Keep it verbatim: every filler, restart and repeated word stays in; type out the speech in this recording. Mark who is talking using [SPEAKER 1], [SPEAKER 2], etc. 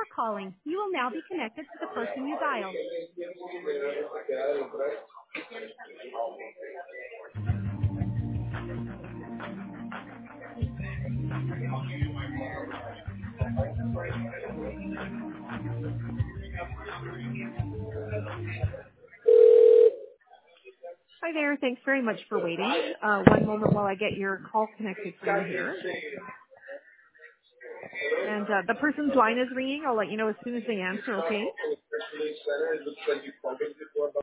[SPEAKER 1] calling. You will now be connected to the person you dialed. Hi there. Thanks very much for waiting. Uh, one moment while I get your call connected for you here. And uh, the person's line is ringing. I'll let you know as soon as they answer, okay?